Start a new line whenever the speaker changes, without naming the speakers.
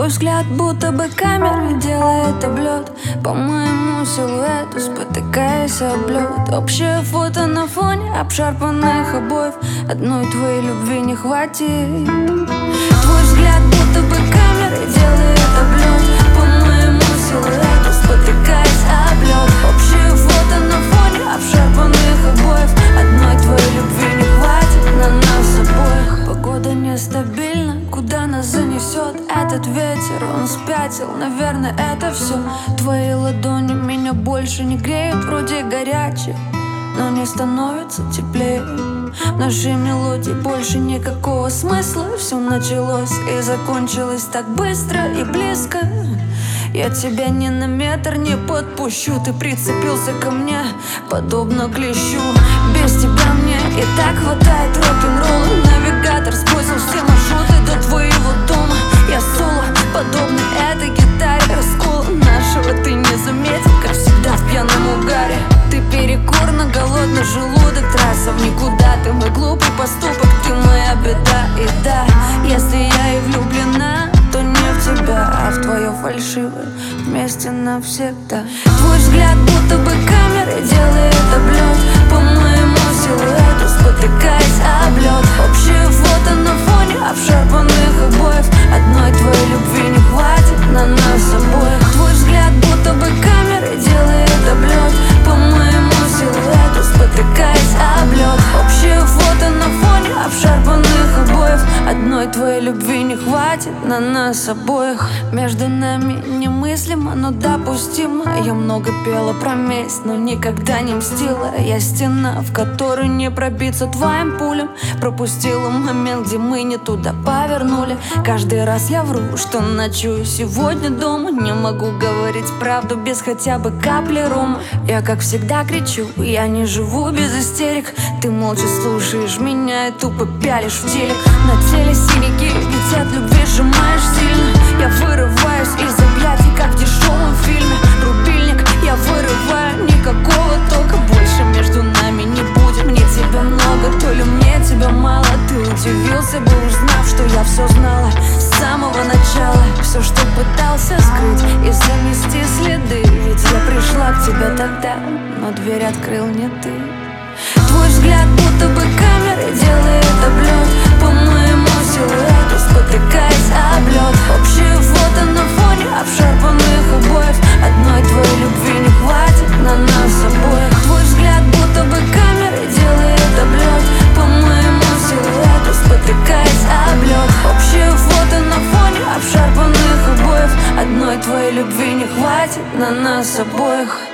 взгляд будто бы камера делает облет по моему силуэту, спотыкаясь об лед. Общее фото на фоне обшарпанных обоев, одной твоей любви не хватит. Твой взгляд будто бы камера делает облет по моему силуэту, спотыкаясь об лед. Общее фото на фоне обшарпанных обоев, одной твоей любви не хватит на нас обоих. Погода нестабильна, куда нас занесет этот ветер? Он спятил, наверное, это все. Твои ладони меня больше не греют, вроде горячие, но не становится теплее. В нашей мелодии больше никакого смысла. Все началось и закончилось так быстро и близко. Я тебя ни на метр не подпущу. Ты прицепился ко мне, подобно клещу. Без тебя мне и так хватает рок-н-ролла. Навигатор сбросил все маршруты до твоего дома. Я соло, подобный этой гитаре. Раскола нашего ты не заметил, как всегда в пьяном угаре. Ты перекур на голодный желудок, трасса в никуда. Ты мой глупый поступок, ты моя беда. И да, если я и влюблена, то не в тебя, а в твое фальшивое вместе навсегда. Твой взгляд будто бы камера делает облет по моему силуэту, спотыкаясь об лед. Общее фото на фоне обшарпанных обоев, одной твоей любви не хватит на нас обоих. Твой взгляд будто бы камера делает облет по моему силуэту, спотыкаясь об лед. Общее фото на фоне обшарпанных обоев, одной твоей любви не хватит на нас обоих. Между нами немыслимо, но допустимо. Я много пела про месть, но никогда не мстила. Я стена, в которой не пробиться твоим пулям. Пропустила момент, где мы не туда повернули. Каждый раз я вру, что ночую сегодня дома. Не могу говорить правду без хотя бы капли рома. Я как всегда кричу, я не живу без истерик. Ты молча слушаешь меня и тупо пялишь в телек. На теле синяки, ведь от любви сжимаешь сильно. Я вырываюсь из объятий, как в дешевом фильме. Рубильник я вырываю, никакого тока больше между нами не будет. Мне тебя много, то ли мне тебя мало. Ты удивился бы, узнав, что я все знала с самого начала. Все, что пытался скрыть и замести следы. Ведь я пришла к тебе тогда, но дверь открыл не ты. Твой взгляд будто бы камера делает облет по моему силуэту, спотыкаясь об лед. Общее фото на фоне обшарпанных обоев, одной твоей любви не хватит на нас обоих. Твой взгляд будто бы камера делает облет по моему силуэту, спотыкаясь об лед. Общее фото на фоне обшарпанных обоев, одной твоей любви не хватит на нас обоих.